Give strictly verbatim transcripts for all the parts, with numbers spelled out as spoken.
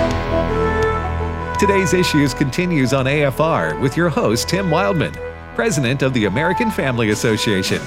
Today's Issues continues on A F R with your host, Tim Wildman, President of the American Family Association.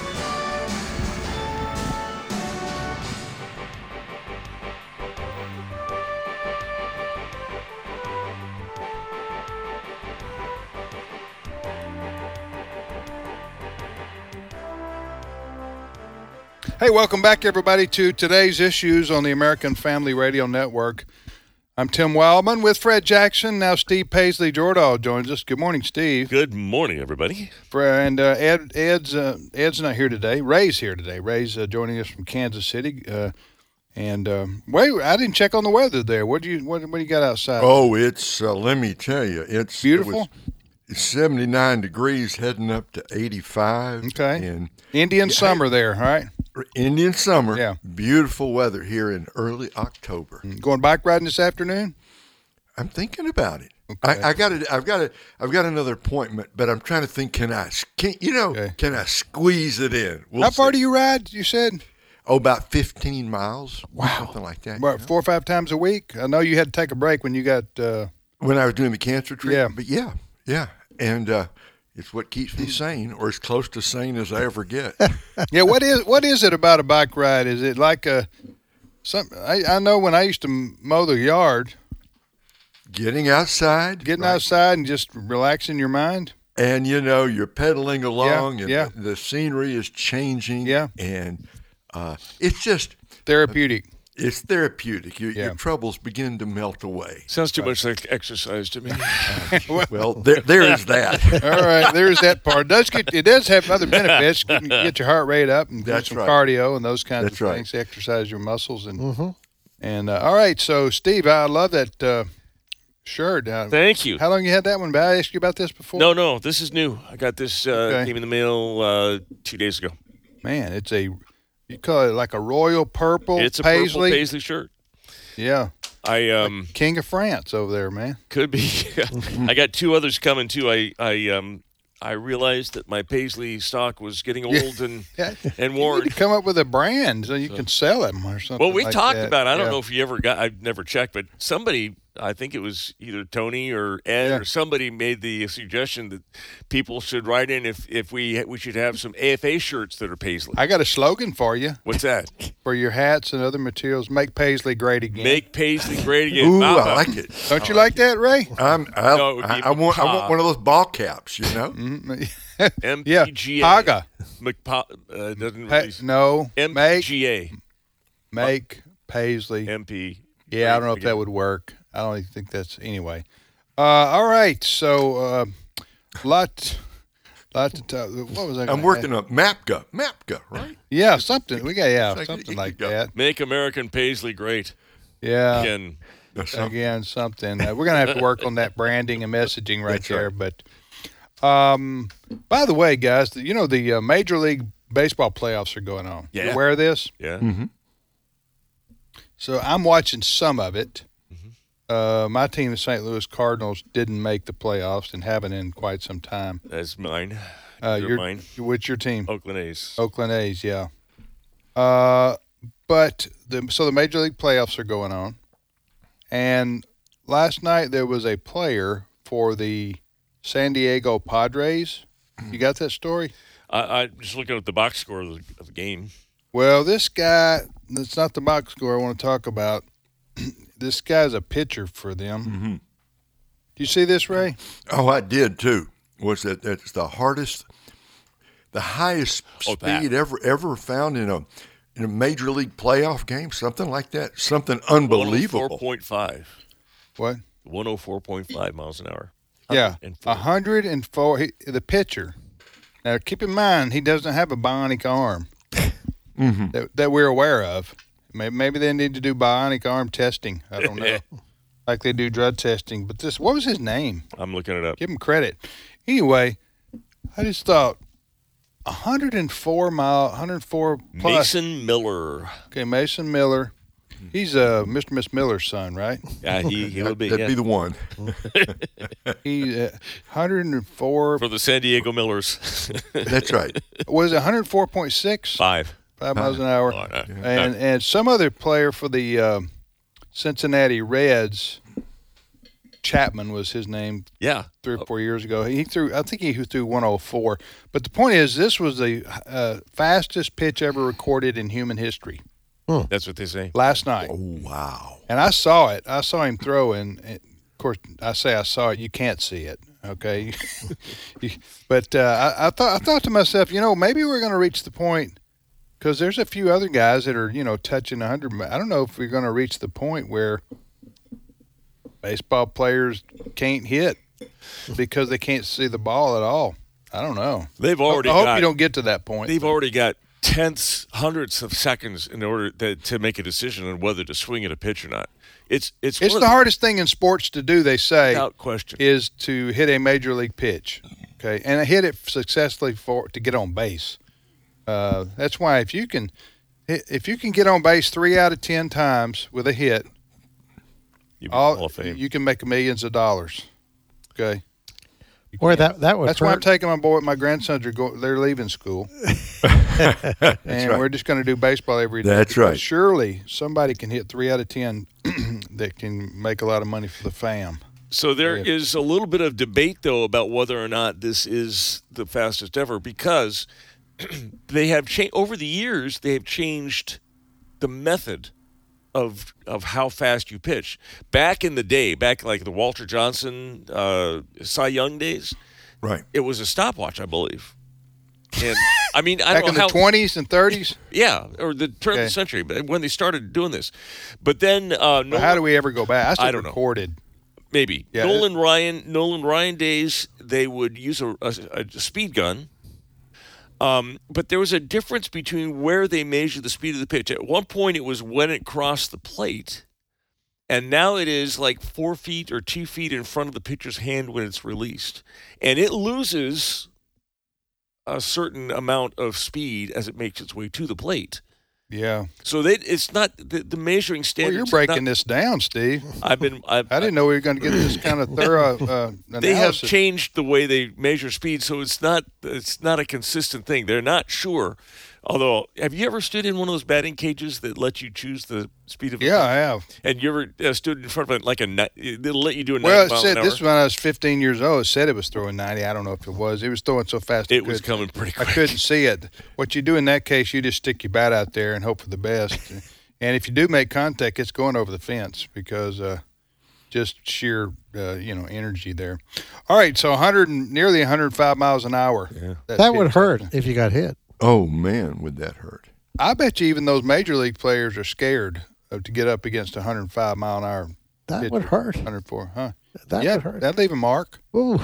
Hey, welcome back, everybody, to today's Issues on the American Family Radio Network. I'm Tim Wildman with Fred Jackson. Now Steve Paisley Jordahl joins us. Good morning, Steve. Good morning, everybody. And uh, Ed, Ed's uh, Ed's not here today. Ray's here today. Ray's uh, joining us from Kansas City. Uh, and um, Ray, I didn't check on the weather there. What do you what, what do you got outside? Oh, it's uh, let me tell you, it's beautiful. It seventy-nine degrees, heading up to eighty-five. Okay. And Indian yeah, summer there, right? Indian summer. Yeah. Beautiful weather here in early October. Going bike riding this afternoon? I'm thinking about it. Okay. I, I got it. I've got it. I've got another appointment, but I'm trying to think. Can I? Can you know? Okay. Can I squeeze it in? We'll How far see. do you ride? You said. Oh, about fifteen miles. Wow. Something like that. What, you know? four or five times a week? I know you had to take a break when you got. Uh, When I was doing the cancer treatment. Yeah. But yeah, yeah, and uh, it's what keeps me sane, or as close to sane as I ever get. yeah. What is what is it about a bike ride? Is it like a some? I, I know when I used to mow the yard. Getting outside. Getting right? outside and just relaxing your mind. And, you know, you're pedaling along, Yeah, and yeah. The, the scenery is changing. Yeah. And uh, it's just, Therapeutic. it's therapeutic. Your, Yeah. your troubles begin to melt away. Sounds too much like exercise to me. Well, there, there is that. All right, there's that part. It does get it does have other benefits. You can get your heart rate up and do That's some right. cardio and those kinds That's of right. things. Exercise your muscles and and uh, all right. So Steve, I love that uh, shirt. Uh, Thank you. How long you had that one? Did I ask you about this before? No, no, this is new. I got this, uh, Okay. came in the mail uh, two days ago. Man, it's a you call it like a royal purple. It's a paisley. purple paisley shirt. Yeah, I um King of France over there, man. could be. I got two others coming too. I I um I realized that my paisley stock was getting old and Yeah. and You worn. need to come up with a brand so you can sell them or something. Well, we like talked that. about it. I don't Yeah. know if you ever got. I've never checked, but somebody. I think it was either Tony or Ed Yeah. or somebody made the suggestion that people should write in if, if we we should have some A F A shirts that are paisley. I got a slogan for you What's that? for your hats and other materials. Make Paisley great again. Make paisley great again. Ooh, Mama. I like it. Don't you like that, Ray? I'm, I, No, it would be I, I, want, I want one of those ball caps, you know? Mm-hmm. M Yeah, P G A. Haga. McPo- uh, doesn't Pa- really. no, make M P G A. make Paisley. M P. Yeah, I don't know if that would work. I don't even think that's anyway. Uh, all right, so uh, lot, lot to talk. What was I? I'm gonna working ask? on MAPGA, MAPGA, right? Yeah, something. We got yeah, Like, something you like go. that. Make American paisley great Yeah. again. That's something. Again, something. Uh, we're gonna have to work on that branding and messaging right That's there. right. But, um, by the way, guys, you know the uh, Major League Baseball playoffs are going on. You Yeah. aware of this? Yeah. Mm-hmm. So I'm watching some of it. Mm-hmm. Uh, my team, the Saint Louis Cardinals, didn't make the playoffs and haven't in quite some time. That's mine. Uh, You're your- mine. What's your team? Oakland A's. Oakland A's, yeah. Uh, but the so the Major League playoffs are going on, and last night there was a player for the San Diego Padres. You got that story? I, I'm just looking at the box score of the, of the game. Well, this guy, that's not the box score I want to talk about. This guy's a pitcher for them. Mm-hmm. Do you see this, Ray? Oh, I did too. Was that that's the hardest, the highest Oh, that. speed ever ever found in a in a major league playoff game? Something like that. Something unbelievable. one oh four point five. What? one oh four point five miles an hour. Yeah, one oh four. one hundred four. He, the pitcher. Now, keep in mind, he doesn't have a bionic arm Mm-hmm. that, that we're aware of. Maybe, maybe they need to do bionic arm testing. I don't know, like they do drug testing. But this, what was his name? I'm looking it up. Give him credit. Anyway, I just thought one hundred four mile, one hundred four plus. Mason Miller. Okay, Mason Miller. He's uh, Mister and Miss Miller's son, right? Yeah, he, he would be. That'd yeah. be the one. He uh, one hundred four. For the San Diego Millers. That's right. Was it one hundred four point six? Five. Five miles an hour. Oh, no. And and some other player for the um Cincinnati Reds Chapman was his name. Yeah. Three or four years ago, he threw. I think he threw one oh four. But the point is, this was the uh, fastest pitch ever recorded in human history. That's what they say. Last night. Oh, wow. And I saw it. I saw him throw, and, and of course, I say I saw it. You can't see it, okay? You- but uh, I, I thought I thought to myself, you know, maybe we're going to reach the point, because there's a few other guys that are, you know, touching one hundred. I don't know if we're going to reach the point where baseball players can't hit because they can't see the ball at all. I don't know. They've already I hope got, you don't get to that point. They've but- already got tenths, hundredths of seconds in order to, to make a decision on whether to swing at a pitch or not. It's it's It's one the of hardest thing in sports to do, they say, without question. is to hit a major league pitch, okay, and hit it successfully for to get on base. Uh, that's why if you can, if you can get on base three out of ten times with a hit, You'd be in the all Hall of Fame. you can make millions of dollars. Okay, Or that that would that's why I'm hurt. taking my boy. My grandsons are going; they're leaving school, and right. we're just going to do baseball every day. That's because right. Surely somebody can hit three out of ten that can make a lot of money for the fam. So there Yeah. is a little bit of debate, though, about whether or not this is the fastest ever, because they have changed over the years. They have changed the method of of how fast you pitch. Back in the day, back like the Walter Johnson uh, Cy Young days, Right. it was a stopwatch, I believe. And I mean, I Back don't in know how. the twenties and thirties. Yeah, or the turn of Okay. the century, but when they started doing this. But then, uh, But Nolan, how do we ever go back? I still I don't know. recorded. maybe Yeah, Nolan Ryan, Nolan Ryan days, they would use a, a, a speed gun. Um, but there was a difference between where they measured the speed of the pitch. At one point, it was when it crossed the plate, and now it is like four feet or two feet in front of the pitcher's hand when it's released, and it loses a certain amount of speed as it makes its way to the plate. Yeah. So they, it's not the, the measuring Well, standards. you're have breaking not- this down, Steve. I've been. I've, I didn't know we were going to get this kind of thorough uh, analysis. They have changed the way they measure speed, so it's not it's not a consistent thing. They're not sure. Although, have you ever stood in one of those batting cages that let you choose the speed of? a Yeah, ball? I have. And you ever uh, stood in front of it like a ni- they'll let you do a Well, ninety it mile said an this hour. was when I was fifteen years old. It said it was throwing ninety. I don't know if it was. It was throwing so fast. I It was couldn't- coming pretty I quick. couldn't see it. What you do in that case, you just stick your bat out there and hope for the best. And if you do make contact, it's going over the fence because uh, just sheer, uh, you know, energy there. All right, so one hundred, and, nearly one hundred five miles an hour. Yeah. That would pitch. hurt if you got hit. Oh, man, would that hurt. I bet you even those major league players are scared of to get up against a one hundred five mile an hour. That pitcher. would hurt. one hundred four, huh? That yeah, would hurt. that'd leave a mark. Ooh.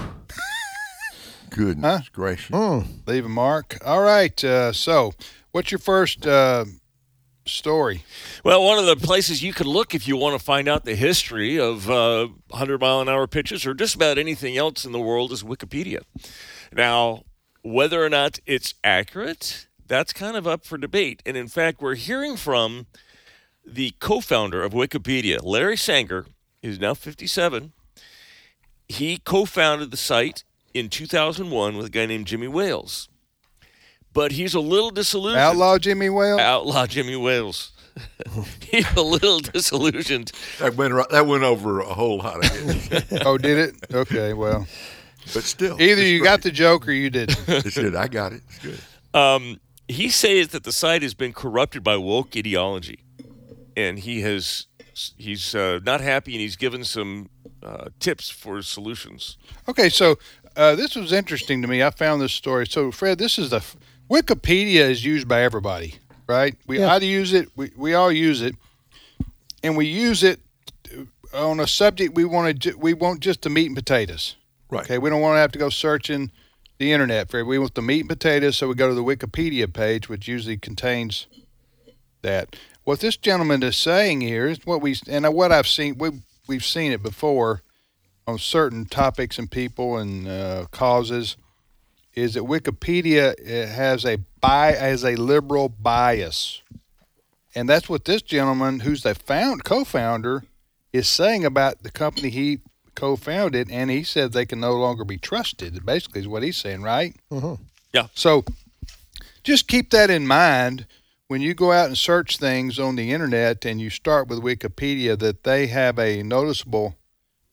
Goodness gracious. Mm. Leave a mark. All right. Uh, so, what's your first uh, story? Well, one of the places you could look if you want to find out the history of uh, one hundred mile an hour pitches or just about anything else in the world is Wikipedia. Now, whether or not it's accurate, that's kind of up for debate. And in fact, we're hearing from the co-founder of Wikipedia, Larry Sanger, who's now fifty-seven. He co-founded the site in two thousand one with a guy named Jimmy Wales. But he's a little disillusioned. Outlaw Jimmy Whale? Outlaw Jimmy Wales. He's a little disillusioned. That went right, that went over a whole lot of it. Oh, did it? Okay, well. But still. Either it's you great. got the joke or you didn't. It's good. I got it. It's good. Um, he says that the site has been corrupted by woke ideology, and he has he's uh, not happy, and he's given some uh, tips for solutions. Okay, so uh, this was interesting to me. I found this story. So, Fred, this is the Wikipedia is used by everybody, right? We Yeah. I use it. We we all use it, and we use it on a subject we want to. We want just the meat and potatoes. Right. Okay, we don't want to have to go searching the internet for it. We want the meat and potatoes, so we go to the Wikipedia page, which usually contains that. What this gentleman is saying here is what we and what I've seen. We we've seen it before on certain topics and people and uh, causes. Is that Wikipedia uh, has a bi has a liberal bias, and that's what this gentleman, who's the found co-founder, is saying about the company he co-founded, and he said they can no longer be trusted. Basically, is what he's saying, right? Mm-hmm. Yeah. So, just keep that in mind when you go out and search things on the internet, and you start with Wikipedia, that they have a noticeable.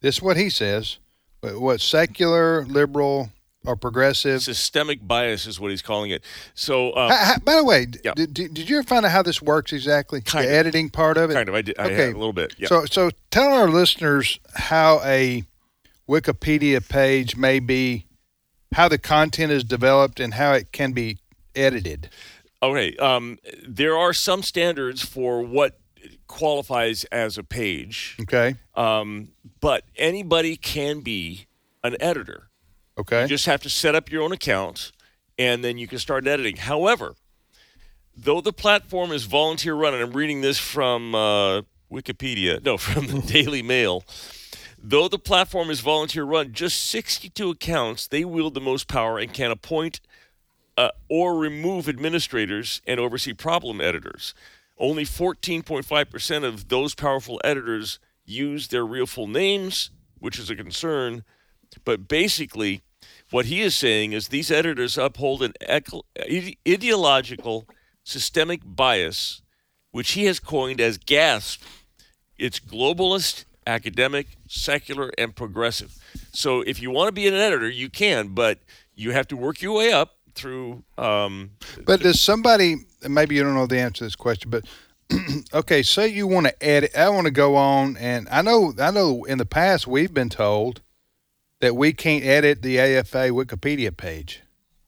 This is what he says. What, what secular, liberal, or progressive? Systemic bias is what he's calling it. So, uh, How, how, by the way, yeah. did, did, did you ever find out how this works exactly? Kind the of. editing part of it? kind of, I did, I Okay. had a little bit. Yeah. So, so tell our listeners how a Wikipedia page may be, how the content is developed, and how it can be edited. Okay. Um, there are some standards for what qualifies as a page, Okay. um, but anybody can be an editor. Okay. You just have to set up your own account, and then you can start editing. However, though the platform is volunteer run, and I'm reading this from uh, Wikipedia, no, from the Daily Mail. Though the platform is volunteer run, just sixty-two accounts, they wield the most power and can appoint uh, or remove administrators and oversee problem editors. Only fourteen point five percent of those powerful editors use their real full names, which is a concern. But basically, what he is saying is these editors uphold an eco- ideological systemic bias, which he has coined as GASP. It's globalist, academic, secular, and progressive. So if you want to be an editor, you can, but you have to work your way up through. Um, But does somebody, maybe you don't know the answer to this question, but okay, say you want to edit, I want to go on, and I know, I know in the past we've been told that we can't edit the A F A Wikipedia page.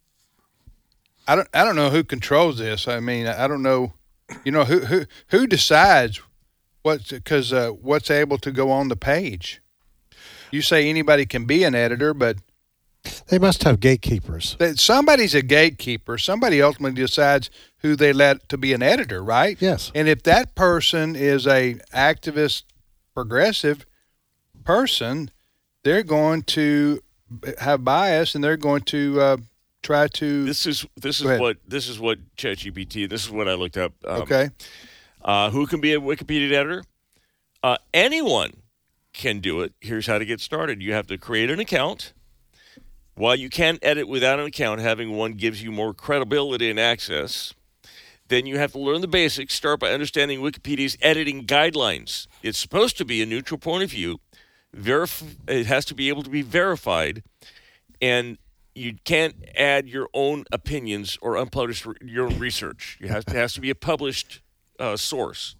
I don't, I don't know who controls this. I mean, I don't know, you know, who, who, who decides what, because uh, what's able to go on the page. You say anybody can be an editor, but They must have gatekeepers. that somebody's a gatekeeper. Somebody ultimately decides who they let to be an editor, right? Yes. And if that person is a activist, progressive person, they're going to have bias, and they're going to uh, try to. this is this is Go ahead. what this is what ChatGPT. This is what I looked up. Um, okay. Uh, who can be a Wikipedia editor? Uh, anyone can do it. Here's how to get started. You have to create an account. While you can edit without an account, having one gives you more credibility and access. Then you have to learn the basics. Start by understanding Wikipedia's editing guidelines. It's supposed to be a neutral point of view. Verif- it has to be able to be verified. And you can't add your own opinions or unpublished re- your own research. You have to, it has to be a published uh, source.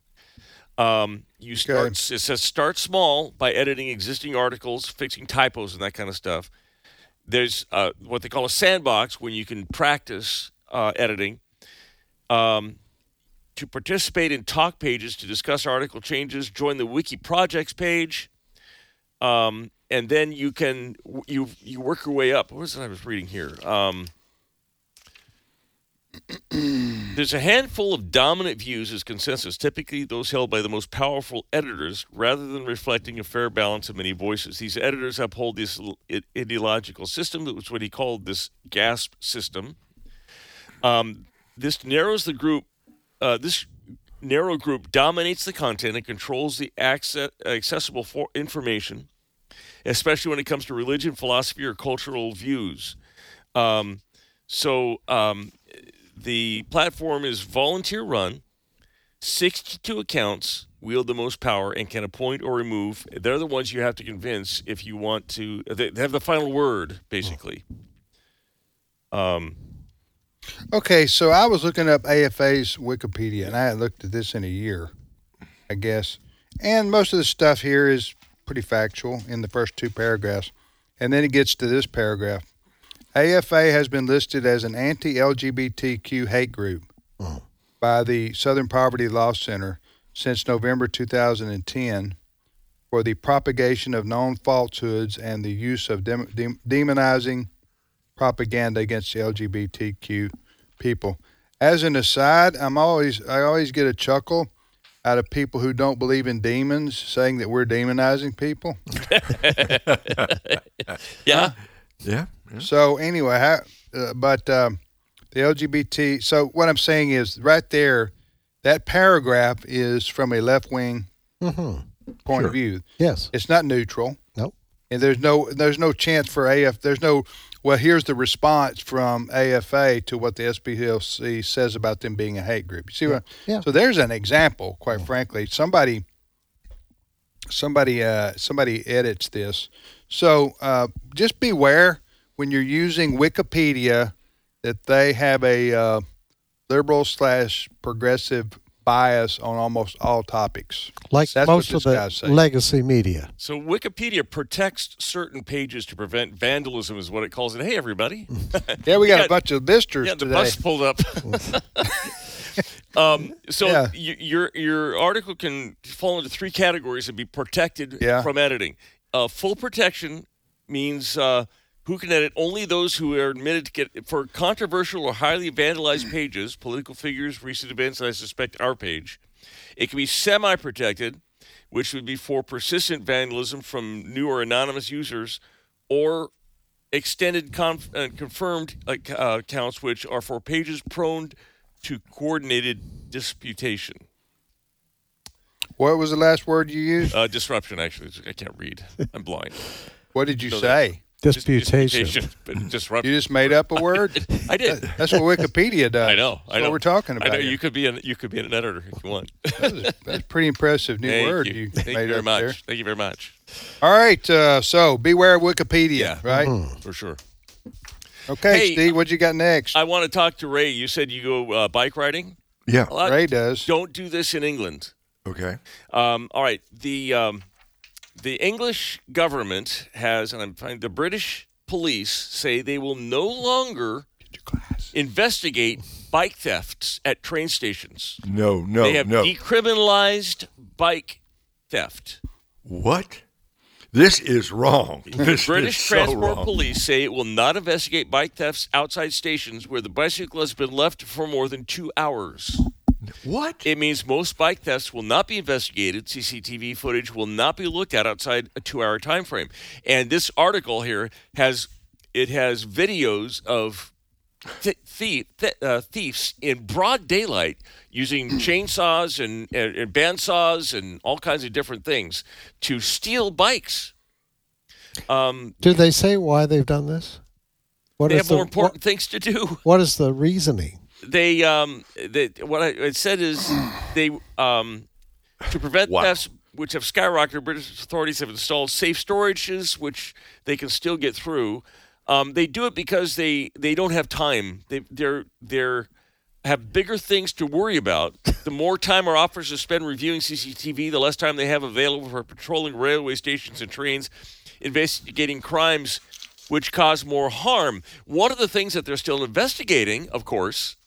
Um, you start. It says start small by editing existing articles, fixing typos, and that kind of stuff. There's uh, what they call a sandbox when you can practice uh, editing. Um, to participate in talk pages to discuss article changes, join the Wiki Projects page, um, and then you can you you work your way up. What was it I was reading here? Um, there's a handful of dominant views as consensus, typically those held by the most powerful editors, rather than reflecting a fair balance of many voices. These editors uphold this ideological system. That was what he called this GASP system. Um, this narrows the group. Uh, this narrow group dominates the content and controls the access, accessible for information, especially when it comes to religion, philosophy, or cultural views. Um, so um, the platform is volunteer run. sixty-two accounts wield the most power and can appoint or remove. They're the ones you have to convince if you want to. They have the final word, basically. Um. Okay, so I was looking up A F A's Wikipedia, and I hadn't looked at this in a year, I guess. And most of the stuff here is pretty factual in the first two paragraphs. And then it gets to this paragraph. A F A has been listed as an anti-L G B T Q hate group oh. by the Southern Poverty Law Center since November two thousand ten for the propagation of known falsehoods and the use of dem- dem- demonizing propaganda against the L G B T Q people. As an aside, I'm always I always get a chuckle out of people who don't believe in demons saying that we're demonizing people. yeah. Yeah. yeah. So anyway, how, uh, but um, the L G B T. So what I'm saying is, right there, that paragraph is from a left-wing Mm-hmm. point Sure. of view. Yes. It's not neutral. Nope. And there's no there's no chance for A F. There's no. Well, here's the response from A F A to what the S P L C says about them being a hate group. You see what? Yeah. So there's an example, quite frankly. Somebody somebody uh, somebody edits this. So uh, just beware when you're using Wikipedia that they have a uh, liberal slash progressive bias on almost all topics. Like That's most what of this guy's the saying. legacy media. So Wikipedia protects certain pages to prevent vandalism, is what it calls it. Hey, everybody. Yeah, we got Yeah, a bunch of visitors Yeah, the today. bus pulled up. um, so Yeah. y- your your article can fall into three categories and be protected Yeah. from editing. Uh, full protection means uh, who can edit? Only those who are admitted to get for controversial or highly vandalized pages, political figures, recent events, and I suspect our page. It can be semi-protected, which would be for persistent vandalism from new or anonymous users, or extended conf- uh, confirmed uh, uh, accounts, which are for pages prone to coordinated disputation. What was the last word you used? Uh, disruption, actually. I can't read. I'm blind. What did you so say? Dis- Disputation. But disruption. You just made up a word? I did. That's what Wikipedia does. I know. That's I know. what we're talking about. I know. here. You could be an you could be an editor if you want. That's a, that's a pretty impressive new Thank word you. you, Thank made you very up much. there. Thank you very much. All right, uh, so beware of Wikipedia, Yeah. right? For sure. Okay, Hey, Steve, what you got next? I want to talk to Ray. You said you go uh, bike riding. Yeah. Well, I- Ray does. Don't do this in England. Okay. Um, all right. The um, the English government has, and I'm finding the British police say they will no longer investigate bike thefts at train stations. No, no, they have no. decriminalized bike theft. What? This is wrong. The This British is so Transport wrong. Police say it will not investigate bike thefts outside stations where the bicycle has been left for more than two hours. What? It means most bike thefts will not be investigated. C C T V footage will not be looked at outside a two-hour time frame. And this article here has it has videos of th- thief, th- uh, thieves in broad daylight using chainsaws and, and, and bandsaws and all kinds of different things to steal bikes. Um, Do they say why they've done this? What they is have the, more important things to do. What, what is the reasoning? They um they, what I it said is they um to prevent Wow. thefts which have skyrocketed, British authorities have installed safe storages which they can still get through. Um, they do it because they, they don't have time. They they're they're have bigger things to worry about. The more time our officers spend reviewing C C T V, the less time they have available for patrolling railway stations and trains, investigating crimes which cause more harm. One of the things that they're still investigating, of course,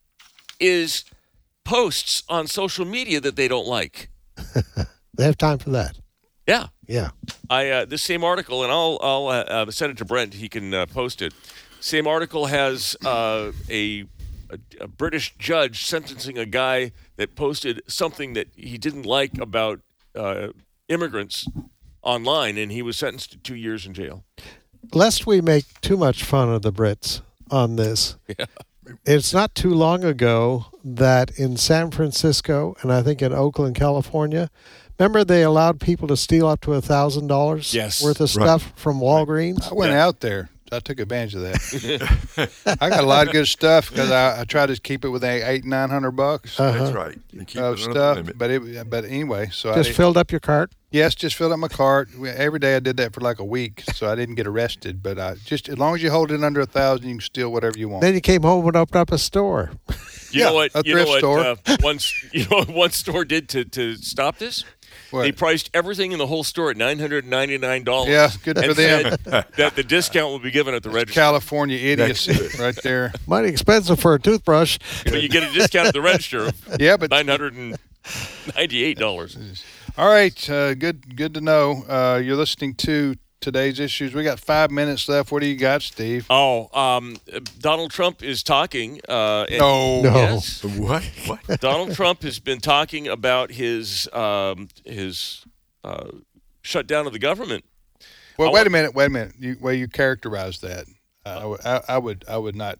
is posts on social media that they don't like. They have time for that. Yeah, Yeah. I uh, this same article, and I'll I'll uh, uh, send it to Brent. He can uh, post it. Same article has uh, a, a a British judge sentencing a guy that posted something that he didn't like about uh, immigrants online, and he was sentenced to two years in jail. Lest we make too much fun of the Brits on this, Yeah. it's not too long ago that in San Francisco and I think in Oakland, California, remember they allowed people to steal up to a thousand dollars Yes. worth of Right. stuff from Walgreens. I went out there. I took advantage of that. I got a lot of good stuff because I, I try to keep it within eight, nine hundred bucks Uh-huh. That's right. And keep of it under the stuff. limit. But it, but anyway, so Just I filled up your cart. yes, just filled up my cart. We- Every day I did that for like a week, so I didn't get arrested. But I just as long as you hold it under a thousand, you can steal whatever you want. Then you came home and opened up a store. You Yeah, know what? a You know thrift what? store. Uh, one, s- you know what one store did to, to stop this? What? They priced everything in the whole store at nine hundred ninety-nine dollars. Yeah, good for and them. said that the discount will be given at the register. California idiocy right there. Mighty expensive for a toothbrush. But you get a discount at the register of Yeah, but nine hundred ninety-eight dollars. all right, uh, good good to know. Uh, you're listening to today's issues. We got five minutes left. What do you got, Steve? Oh, um, Donald Trump is talking. Uh, and- No. No. Yes. What? What? Donald Trump has been talking about his um, his uh, shutdown of the government. Well, I wait want- a minute. Wait a minute. You, way you characterize that, uh, I would- I, I would I would not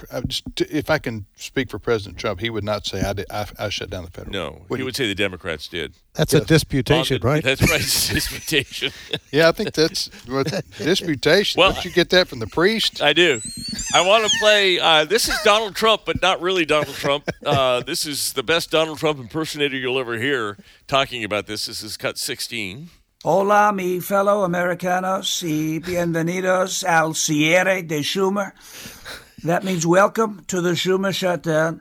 I just, if I can speak for President Trump, he would not say I did, I, I shut down the federal. No, Would he would say the Democrats did. That's Yes. a disputation, On the- right? That's right, disputation. Yeah, I think that's what disputation. Well- Don't you get that from the priest? I do. I want to play. Uh, this is Donald Trump, but not really Donald Trump. Uh, this is the best Donald Trump impersonator you'll ever hear talking about this. This is cut sixteen. Hola, mi fellow Americanos y bienvenidos al cierre de Schumer. That means welcome to the Schumer shutdown.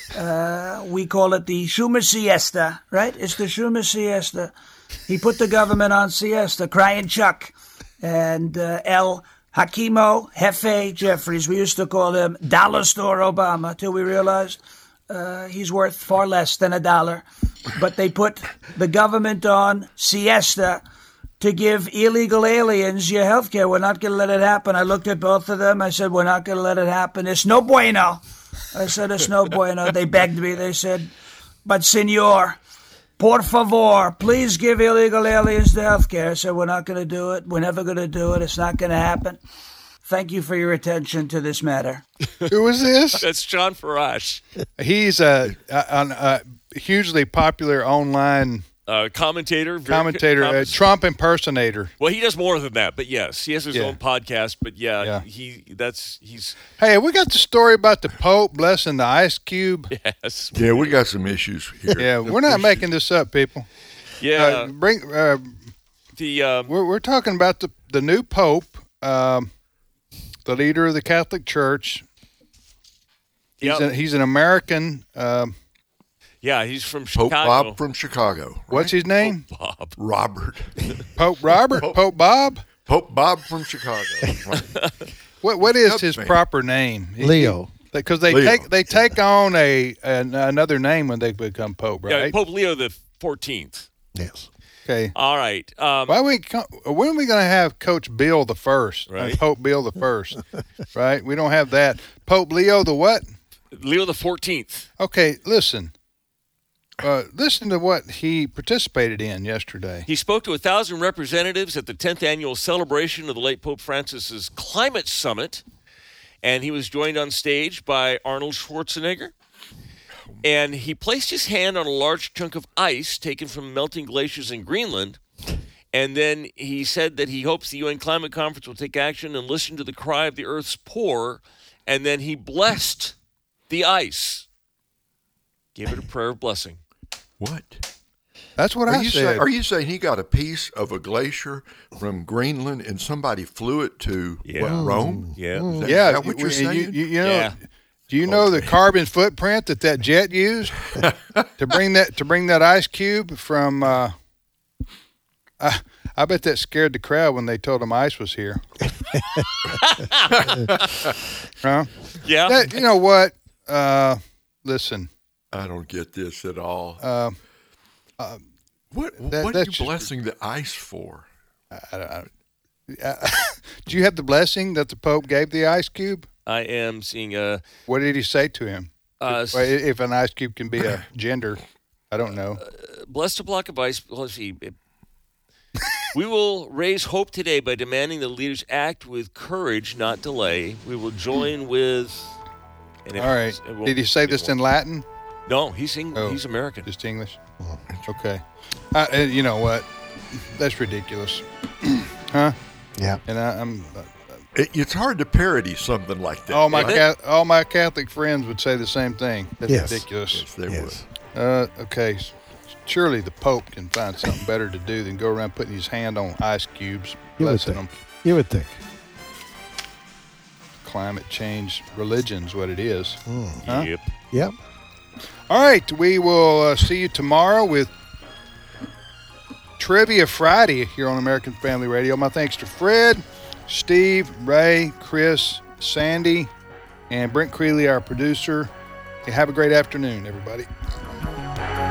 Uh, we call it the Schumer siesta, right? It's the Schumer siesta. He put the government on siesta, crying Chuck. And uh, El Hakimo Jefe Jeffries, we used to call him Dollar Store Obama, till we realized uh, he's worth far less than a dollar. But they put the government on siesta to give illegal aliens your health care. We're not going to let it happen. I looked at both of them. I said, we're not going to let it happen. It's no bueno. I said, it's no bueno. They begged me. They said, but senor, por favor, please give illegal aliens the health care. I said, we're not going to do it. We're never going to do it. It's not going to happen. Thank you for your attention to this matter. Who is this? That's John Farash, He's a, a, a hugely popular online uh, commentator. very commentator, com- a Trump impersonator. Well, he does more than that, but yes, he has his Yeah. own podcast. But yeah, Yeah. he that's he's Hey, we got the story about the Pope blessing the ice cube. yes, Yeah, we got some issues here. Yeah, we're not making this up, people. yeah. Uh, bring. Uh, the um, we're we're talking about the the new Pope, um, the leader of the Catholic Church. He's Yep. a, he's an American. Um, yeah, he's from Pope Chicago. Bob from Chicago. what's his name? Bob. Robert. Pope Robert. Pope Bob. Pope Bob from Chicago. What what is Help his me. proper name? Leo. Because they Leo. take they take on a an, another name when they become Pope, Yeah, right? Pope Leo the fourteenth. Yes. Okay. All right. Um, Why we co- when are we going to have Coach Bill the first? Right. Pope Bill the first, right? We don't have that. Pope Leo the what? Leo the fourteenth. Okay, listen. Uh, listen to what he participated in yesterday. He spoke to a thousand representatives at the tenth annual celebration of the late Pope Francis's Climate Summit, and he was joined on stage by Arnold Schwarzenegger. And he placed his hand on a large chunk of ice taken from melting glaciers in Greenland. And then he said that he hopes the U N Climate Conference will take action and listen to the cry of the Earth's poor. And then he blessed the ice, gave it a prayer of blessing. What? That's what Are I you, said. say, are you saying he got a piece of a glacier from Greenland and somebody flew it to Yeah. what, Rome? Yeah. Is that, yeah, is that what you, you're you- saying? You, you know, Yeah. do you know the carbon footprint that that jet used to bring that to bring that ice cube from? Uh, I, I bet that scared the crowd when they told them ice was here. Huh? Yeah. That, you know what? Uh, listen. I don't get this at all. Uh, what that- what are that's you just- blessing the ice for? I, I, I, do you have the blessing that the Pope gave the ice cube? I am seeing a. What did he say to him? Uh, Well, if an ice cube can be a gender, I don't know. Blessed a block of ice. well, Let's see. We will raise hope today by demanding the leaders act with courage, not delay. We will join with. And it- All right. it won't Did he say be this more. in Latin? No, he's Eng- Oh. he's American. Just English? Okay. Uh, and you know what? That's ridiculous. Huh? Yeah. And I, I'm. Uh, It, it's hard to parody something like that. all my Isn't Ca- all my Catholic friends would say the same thing. That's Yes. ridiculous. Yes, they Yes. Uh, okay. Surely the Pope can find something better to do than go around putting his hand on ice cubes, You would blessing think. them. You would think. Climate change, religion's what it is. Huh? Yep. Yep. All right, we will uh, see you tomorrow with Trivia Friday here on American Family Radio. My thanks to Fred, Steve, Ray, Chris, Sandy, and Brent Creeley, our producer. Hey, have a great afternoon, everybody.